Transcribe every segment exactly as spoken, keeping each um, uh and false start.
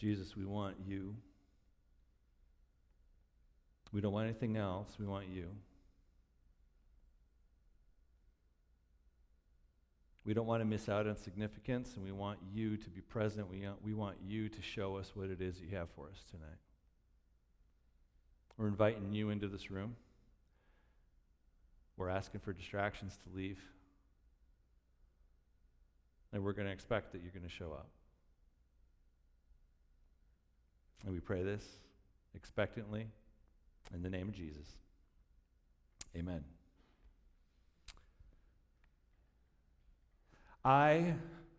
Jesus, we want you. We don't want anything else. We want you. We don't want to miss out on significance, and we want you to be present. We, we want you to show us what it is you have for us tonight. We're inviting you into this room. We're asking for distractions to leave. And we're going to expect that you're going to show up. And we pray this expectantly in the name of Jesus. Amen. I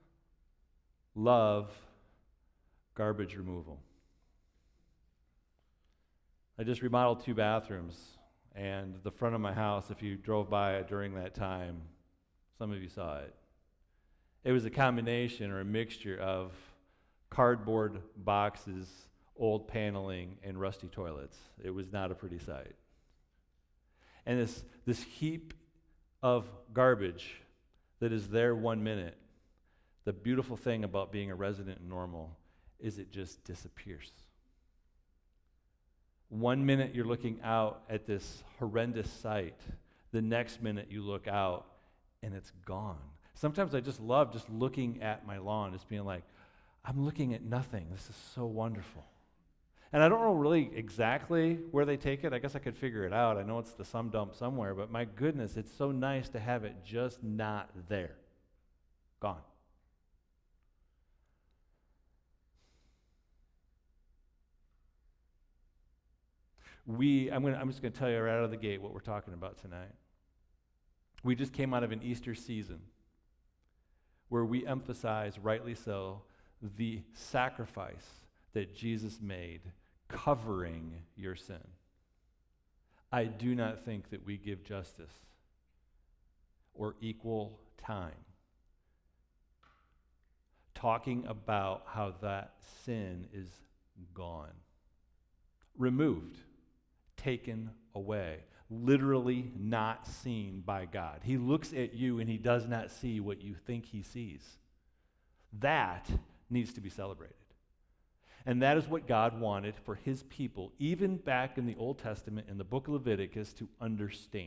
love garbage removal. I just remodeled two bathrooms, and the front of my house, if you drove by it during that time, some of you saw it. It was a combination or a mixture of cardboard boxes, old paneling, and rusty toilets. It was not a pretty sight. And this, this heap of garbage that is there one minute, the beautiful thing about being a resident in Normal is it just disappears. One minute you're looking out at this horrendous sight. The next minute you look out and it's gone. Sometimes I just love just looking at my lawn, just being like, I'm looking at nothing. This is so wonderful. And I don't know really exactly where they take it. I guess I could figure it out. I know it's the some dump somewhere, but my goodness, it's so nice to have it just not there. Gone. We, I'm gonna, I'm just going to tell you right out of the gate what we're talking about tonight. We just came out of an Easter season where we emphasize, rightly so, the sacrifice that Jesus made covering your sin. I do not think that we give justice or equal time talking about how that sin is gone, removed, taken away, literally not seen by God. He looks at you and he does not see what you think he sees. That needs to be celebrated. And that is what God wanted for his people, even back in the Old Testament, in the book of Leviticus, to understand.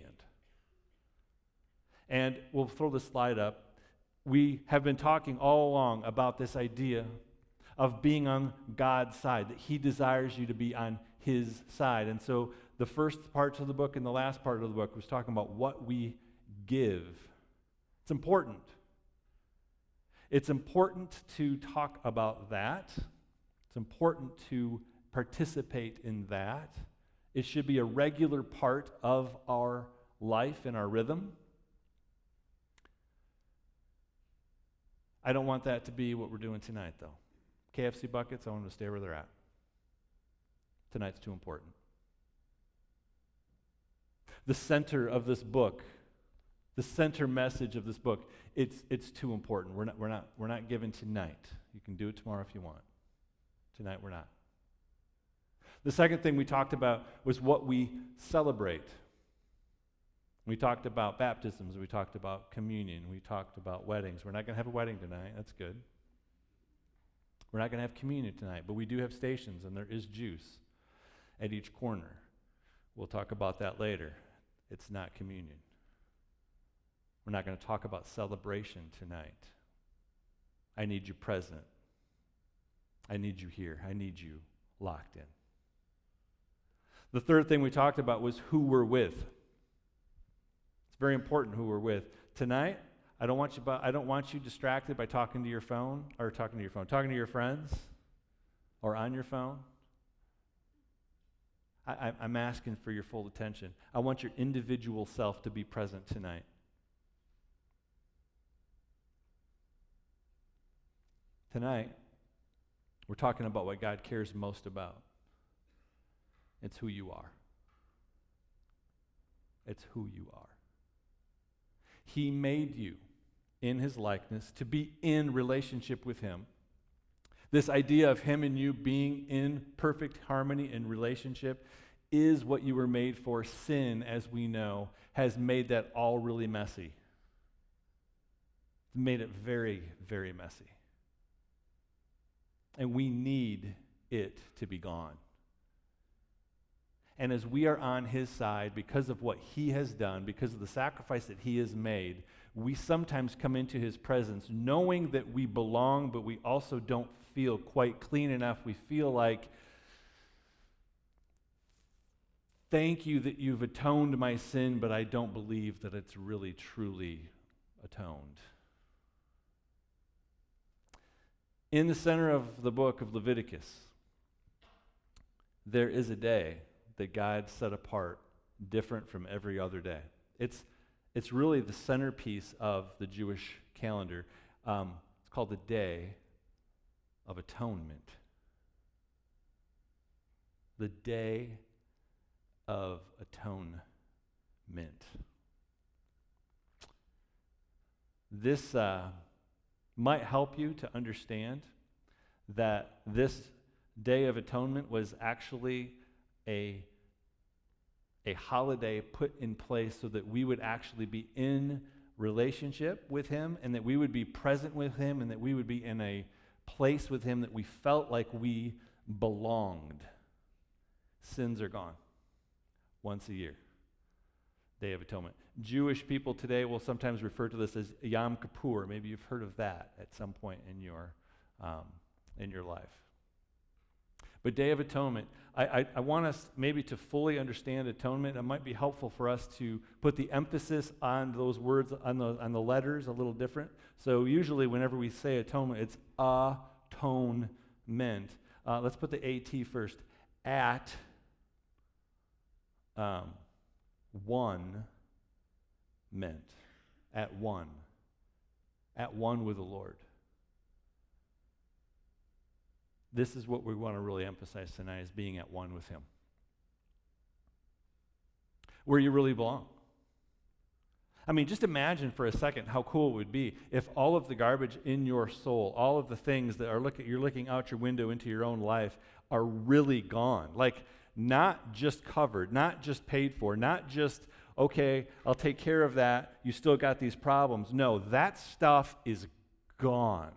And we'll throw the slide up. We have been talking all along about this idea of being on God's side, that he desires you to be on his side. And so the first parts of the book and the last part of the book was talking about what we give. It's important. It's important to talk about that. It's important to participate in that. It should be a regular part of our life and our rhythm. I don't want that to be what we're doing tonight, though. K F C buckets, I want them to stay where they're at. Tonight's too important. The center of this book, the center message of this book, it's it's too important. We're not we're not we're not given tonight. You can do it tomorrow if you want. Tonight we're not. The second thing we talked about was what we celebrate. We talked about baptisms, we talked about communion, we talked about weddings. We're not going to have a wedding tonight. That's good. We're not going to have communion tonight, but we do have stations and there is juice at each corner. We'll talk about that later. It's not communion. We're not going to talk about celebration tonight. I need you present. I need you here. I need you locked in. The third thing we talked about was who we're with. It's very important who we're with. Tonight, I don't want you I don't want you distracted by talking to your phone or talking to your phone, talking to your friends or on your phone. I, I'm asking for your full attention. I want your individual self to be present tonight. Tonight, we're talking about what God cares most about. It's who you are. It's who you are. He made you in his likeness to be in relationship with him. This idea of him and you being in perfect harmony and relationship is what you were made for. Sin, as we know, has made that all really messy. It's made it very, very messy. And we need it to be gone. And as we are on his side because of what he has done, because of the sacrifice that he has made, we sometimes come into his presence knowing that we belong, but we also don't feel quite clean enough. We feel like, thank you that you've atoned my sin, but I don't believe that it's really, truly atoned. In the center of the book of Leviticus, there is a day that God set apart different from every other day. It's, it's really the centerpiece of the Jewish calendar. Um, it's called the Day of Atonement. The Day of Atonement. This uh, might help you to understand that this Day of Atonement was actually a, a holiday put in place so that we would actually be in relationship with him, and that we would be present with him, and that we would be in a place with him that we felt like we belonged. Sins are gone once a year. Day of Atonement. Jewish people today will sometimes refer to this as Yom Kippur. Maybe you've heard of that at some point in your um, in your life. But Day of Atonement, I, I, I want us maybe to fully understand atonement. It might be helpful for us to put the emphasis on those words, on the, on the letters a little different. So usually whenever we say atonement, it's atonement. Uh, let's put the A T first. At um, one meant. At one. At one with the Lord. This is what we want to really emphasize tonight, is being at one with him. Where you really belong. I mean, just imagine for a second how cool it would be if all of the garbage in your soul, all of the things that are look at, you're looking out your window into your own life, are really gone. Like, not just covered, not just paid for, not just, okay, I'll take care of that, you still got these problems. No, that stuff is gone.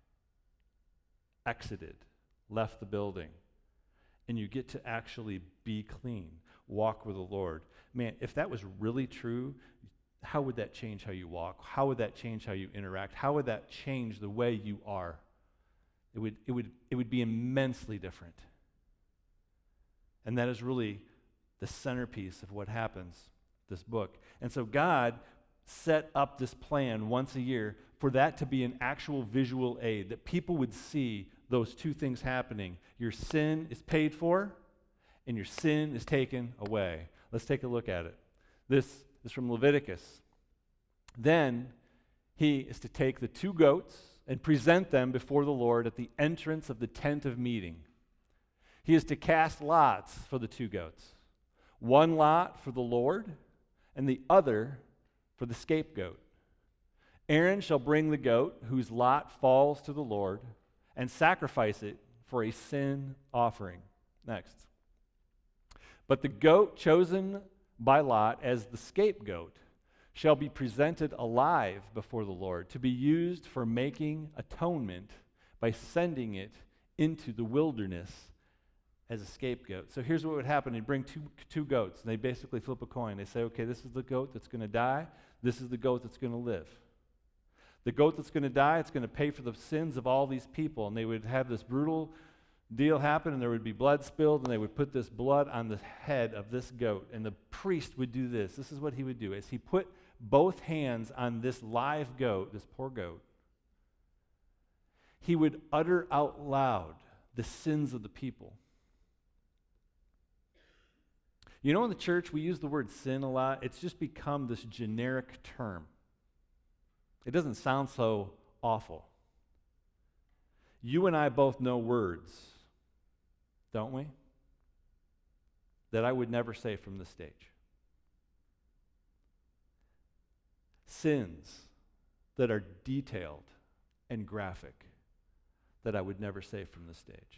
Exited. Left the building, and you get to actually be clean, walk with the Lord. Man, if that was really true, how would that change how you walk? How would that change how you interact? How would that change the way you are? It would, it would, it would be immensely different. And that is really the centerpiece of what happens in this book. And so God set up this plan once a year for that to be an actual visual aid, that people would see those two things happening. Your sin is paid for, and your sin is taken away. Let's take a look at it. This is from Leviticus. Then he is to take the two goats and present them before the Lord at the entrance of the tent of meeting. He is to cast lots for the two goats. One lot for the Lord, and the other for the scapegoat. Aaron shall bring the goat whose lot falls to the Lord, and sacrifice it for a sin offering. Next. But the goat chosen by Lot as the scapegoat shall be presented alive before the Lord, to be used for making atonement by sending it into the wilderness as a scapegoat. So here's what would happen. They'd bring two, two goats, and they basically flip a coin. They say, okay, this is the goat that's going to die. This is the goat that's going to live. The goat that's going to die, it's going to pay for the sins of all these people. And they would have this brutal deal happen, and there would be blood spilled, and they would put this blood on the head of this goat. And the priest would do this. This is what he would do. As he put both hands on this live goat, this poor goat, he would utter out loud the sins of the people. You know, in the church, we use the word sin a lot. It's just become this generic term. It doesn't sound so awful. You and I both know words, don't we? That I would never say from the stage. Sins that are detailed and graphic that I would never say from the stage,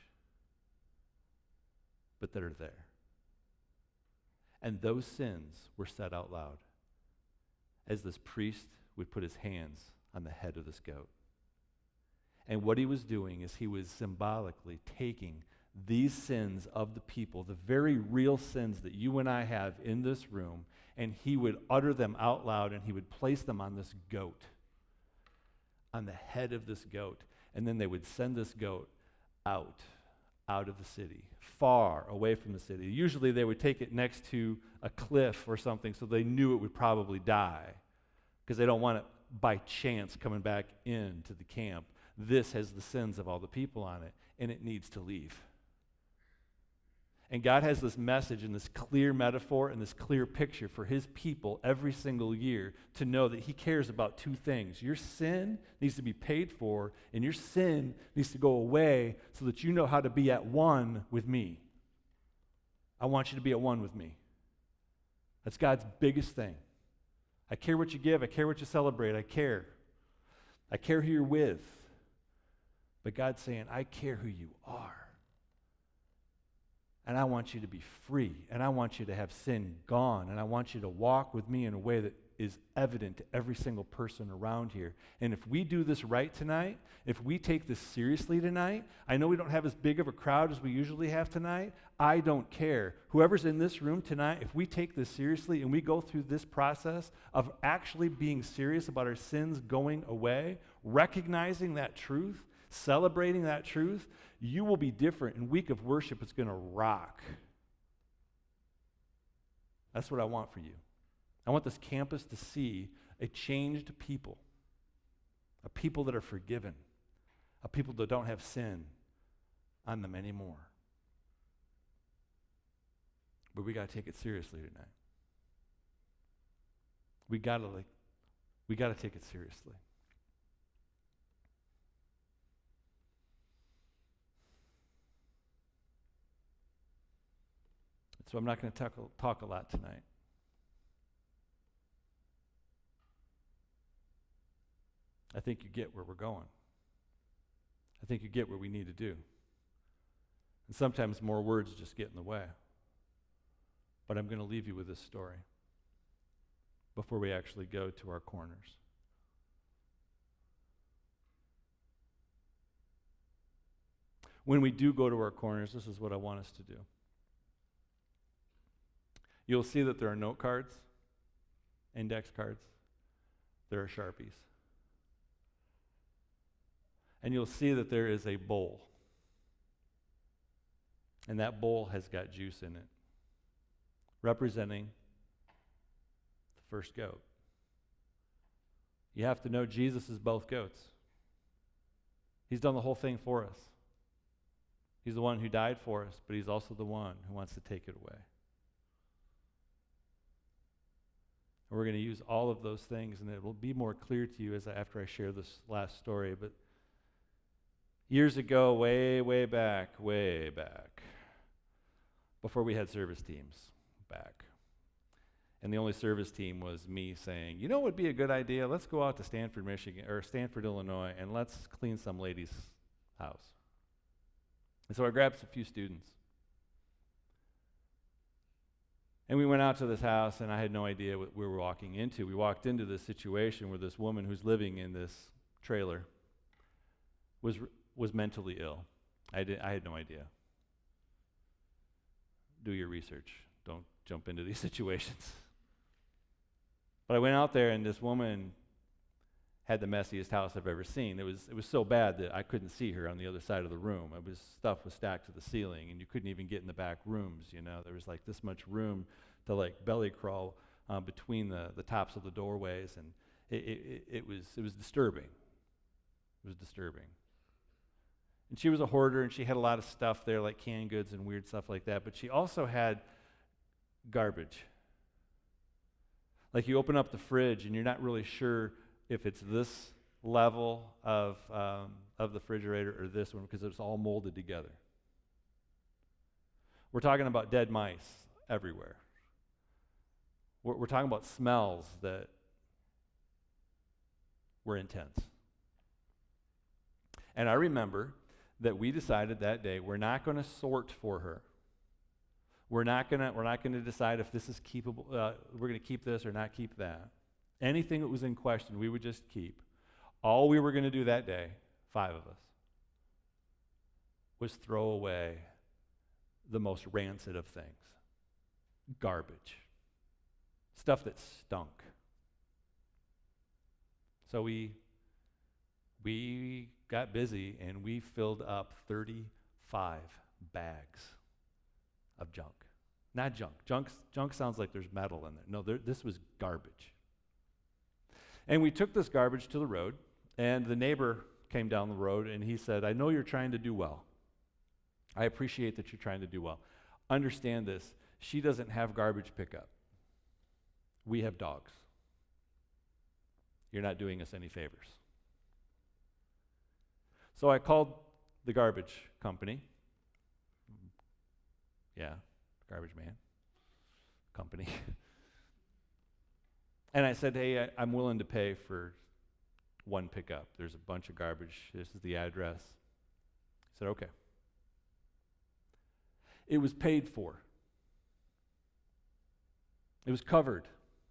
but that are there. And those sins were said out loud as this priest would put his hands on the head of this goat. And what he was doing is he was symbolically taking these sins of the people, the very real sins that you and I have in this room, and he would utter them out loud, and he would place them on this goat, on the head of this goat. And then they would send this goat out, out of the city, far away from the city. Usually they would take it next to a cliff or something so they knew it would probably die, because they don't want it by chance coming back into the camp. This has the sins of all the people on it, and it needs to leave. And God has this message and this clear metaphor and this clear picture for his people every single year to know that he cares about two things. Your sin needs to be paid for, and your sin needs to go away so that you know how to be at one with me. I want you to be at one with me. That's God's biggest thing. I care what you give. I care what you celebrate. I care. I care who you're with. But God's saying, I care who you are. And I want you to be free. And I want you to have sin gone. And I want you to walk with me in a way that is evident to every single person around here. And if we do this right tonight, if we take this seriously tonight, I know we don't have as big of a crowd as we usually have tonight. I don't care. Whoever's in this room tonight, if we take this seriously and we go through this process of actually being serious about our sins going away, recognizing that truth, celebrating that truth, you will be different. And week of worship is going to rock. That's what I want for you. I want this campus to see a changed people, a people that are forgiven, a people that don't have sin on them anymore. But we got to take it seriously tonight. We got to like, we got to take it seriously. So I'm not going to talk, talk a lot tonight. I think you get where we're going. I think you get what we need to do. And sometimes more words just get in the way. But I'm going to leave you with this story before we actually go to our corners. When we do go to our corners, this is what I want us to do. You'll see that there are note cards, index cards, there are Sharpies. And you'll see that there is a bowl. And that bowl has got juice in it, representing the first goat. You have to know Jesus is both goats. He's done the whole thing for us. He's the one who died for us, but he's also the one who wants to take it away. And we're going to use all of those things, and it will be more clear to you as I, after I share this last story. But years ago, way, way back, way back, before we had service teams back, and the only service team was me saying, you know what would be a good idea? Let's go out to Stanford, Michigan, or Stanford, Illinois, and let's clean some lady's house. And so I grabbed a few students. And we went out to this house, and I had no idea what we were walking into. We walked into this situation where this woman who's living in this trailer was was mentally ill. I, did, I had no idea. Do your research. Don't jump into these situations. But I went out there, and this woman had the messiest house I've ever seen. It was it was so bad that I couldn't see her on the other side of the room. It was stuff was stacked to the ceiling, and you couldn't even get in the back rooms. You know, there was like this much room to like belly crawl uh, between the, the tops of the doorways, and it, it it was it was disturbing. It was disturbing. And she was a hoarder, and she had a lot of stuff there, like canned goods and weird stuff like that. But she also had garbage. Like you open up the fridge, and you're not really sure if it's this level of um, of the refrigerator or this one, because it's all molded together. We're talking about dead mice everywhere. We're, we're talking about smells that were intense. And I remember that we decided that day we're not going to sort for her. We're not going to we're not going to decide if this is keepable. Uh, we're going to keep this or not keep that. Anything that was in question, we would just keep. All we were going to do that day, five of us, was throw away the most rancid of things. Garbage. Stuff that stunk. So we we got busy and we filled up thirty-five bags of junk. Not junk. Junk, junk sounds like there's metal in there. No, there, this was garbage. And we took this garbage to the road, and the neighbor came down the road and he said, I know you're trying to do well. I appreciate that you're trying to do well. Understand this. She doesn't have garbage pickup. We have dogs. You're not doing us any favors. So I called the garbage company. Yeah, garbage man company. And I said, hey, I, I'm willing to pay for one pickup. There's a bunch of garbage. This is the address. He said, okay. It was paid for. It was covered.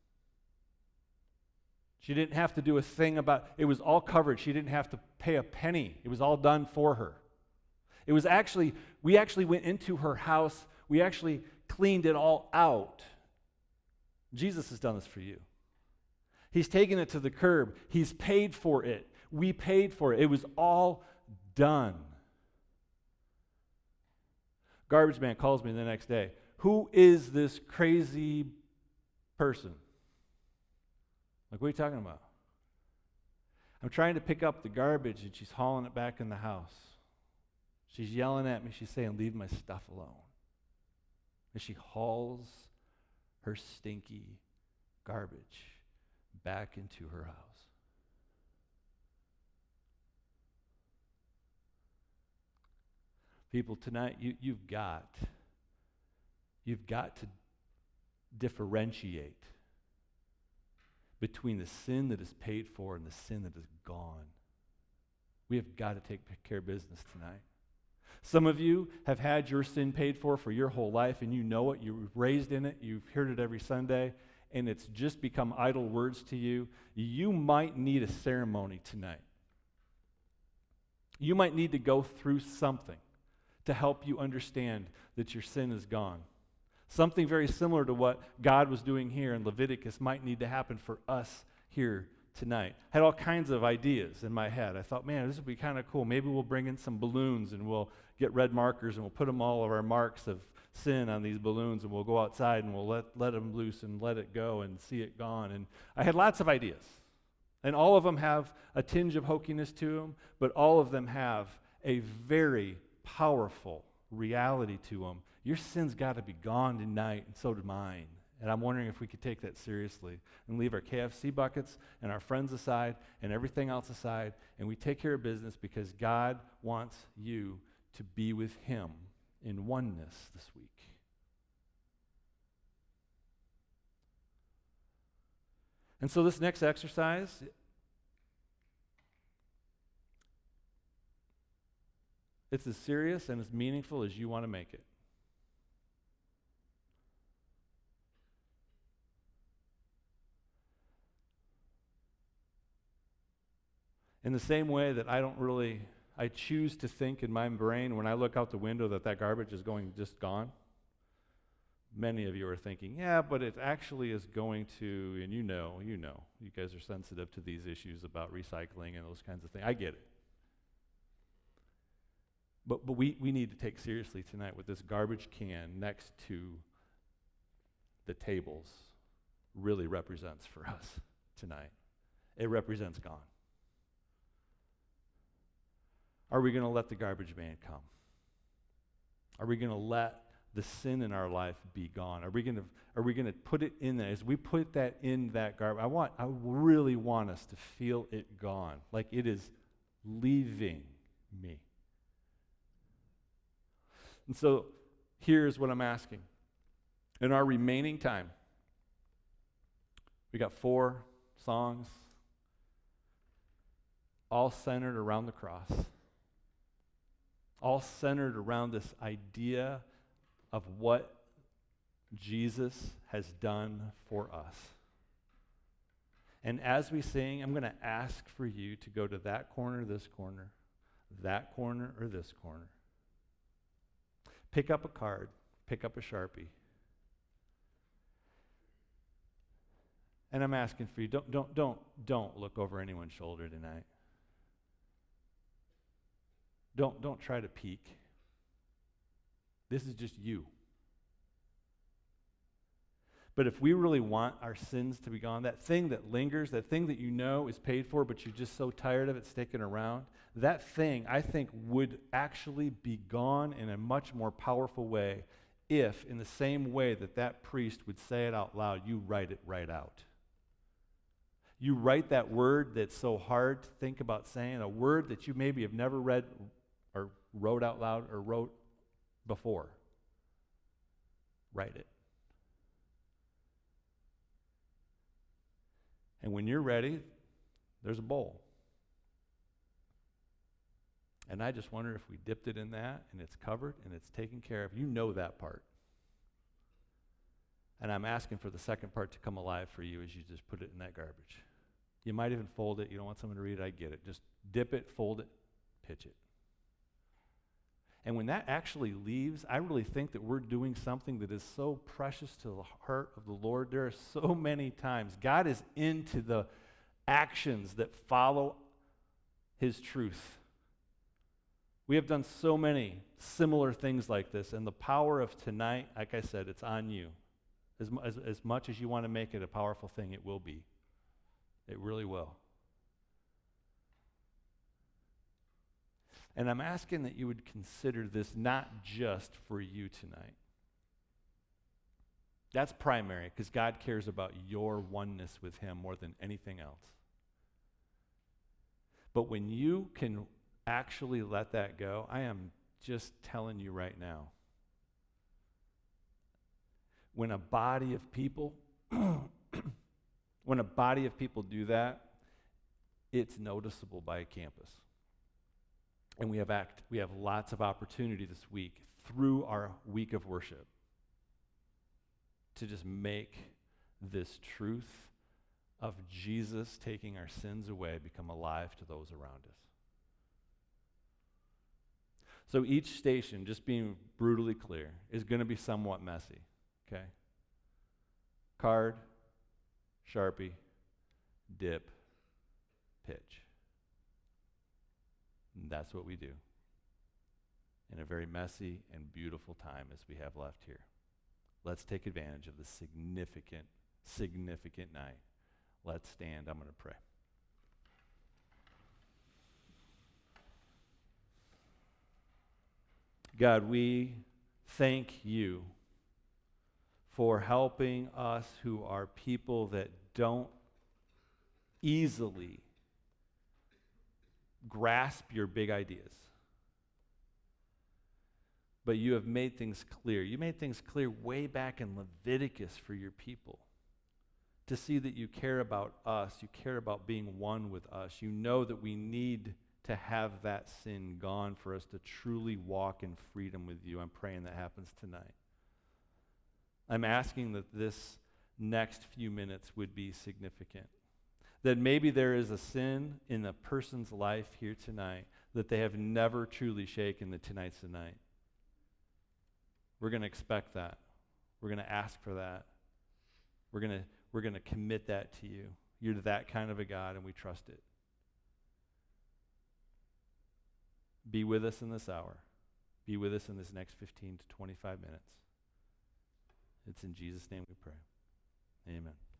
She didn't have to do a thing about it. It was all covered. She didn't have to pay a penny. It was all done for her. It was actually, we actually went into her house. We actually cleaned it all out. Jesus has done this for you. He's taken it to the curb. He's paid for it. We paid for it. It was all done. Garbage man calls me the next day. Who is this crazy person? Like, what are you talking about? I'm trying to pick up the garbage and she's hauling it back in the house. She's yelling at me. She's saying, leave my stuff alone. And she hauls her stinky garbage back into her house. People, tonight, you, you've got, you've got to differentiate between the sin that is paid for and the sin that is gone. We have got to take care of business tonight. Some of you have had your sin paid for for your whole life, and you know it. You were raised in it. You've heard it every Sunday, and it's just become idle words to you. You might need a ceremony tonight. You might need to go through something to help you understand that your sin is gone. Something very similar to what God was doing here in Leviticus might need to happen for us here tonight. I had all kinds of ideas in my head. I thought, man, this would be kind of cool. Maybe we'll bring in some balloons and we'll get red markers and we'll put them all of our marks of sin on these balloons and we'll go outside and we'll let, let them loose and let it go and see it gone. And I had lots of ideas. And all of them have a tinge of hokiness to them, but all of them have a very powerful reality to them. Your sin's got to be gone tonight, and so did mine. And I'm wondering if we could take that seriously and leave our K F C buckets and our friends aside and everything else aside, and we take care of business because God wants you to be with Him in oneness this week. And so this next exercise, it's as serious and as meaningful as you want to make it. In the same way that I don't really, I choose to think in my brain when I look out the window that that garbage is going just gone. Many of you are thinking, yeah, but it actually is going to, and you know, you know, you guys are sensitive to these issues about recycling and those kinds of things. I get it. But but we, we need to take seriously tonight what this garbage can next to the tables really represents for us tonight. It represents gone. Are we going to let the garbage man come? Are we going to let the sin in our life be gone? Are we going to are we going to put it in there? As we put that in that garbage, I want I really want us to feel it gone, like it is leaving me. And so here's what I'm asking. In our remaining time, we got four songs, all centered around the cross. All centered around this idea of what Jesus has done for us. And as we sing, I'm going to ask for you to go to that corner, this corner, that corner, or this corner. pick up a card, pick up a Sharpie. And I'm asking for you, don't, don't, don't, don't look over anyone's shoulder tonight. Don't, don't try to peek. This is just you. But if we really want our sins to be gone, that thing that lingers, that thing that you know is paid for, but you're just so tired of it sticking around, that thing, I think, would actually be gone in a much more powerful way if, in the same way that that priest would say it out loud, you write it right out. You write that word that's so hard to think about saying, a word that you maybe have never read or wrote out loud or wrote before. Write it. And when you're ready, there's a bowl. And I just wonder if we dipped it in that and it's covered and it's taken care of. You know that part. And I'm asking for the second part to come alive for you as you just put it in that garbage. You might even fold it. You don't want someone to read it. I get it. Just dip it, fold it, pitch it. And when that actually leaves, I really think that we're doing something that is so precious to the heart of the Lord. There are so many times God is into the actions that follow His truth. We have done so many similar things like this, and the power of tonight, like I said, it's on you. As, as, as much as you want to make it a powerful thing, it will be. It really will. And I'm asking that you would consider this not just for you tonight. That's primary, because God cares about your oneness with Him more than anything else. But when you can actually let that go, I am just telling you right now, when a body of people when a body of people do that, it's noticeable by a campus. And we have act we have lots of opportunity this week through our week of worship to just make this truth of Jesus taking our sins away become alive to those around us. So each station, just being brutally clear, is going to be somewhat messy, okay? Card, Sharpie, dip, pitch. And that's what we do in a very messy and beautiful time as we have left here. Let's take advantage of the significant, significant night. Let's stand. I'm going to pray. God, we thank you for helping us who are people that don't easily grasp your big ideas. But you have made things clear. You made things clear way back in Leviticus for your people to see that you care about us. You care about being one with us. You know that we need to have that sin gone for us to truly walk in freedom with you. I'm praying that happens tonight. I'm asking that this next few minutes would be significant. That maybe there is a sin in a person's life here tonight that they have never truly shaken, that tonight's the night. We're going to expect that. We're going to ask for that. We're going to we're going to commit that to you. You're that kind of a God, and we trust it. Be with us in this hour. Be with us in this next fifteen to twenty-five minutes. It's in Jesus' name we pray. Amen.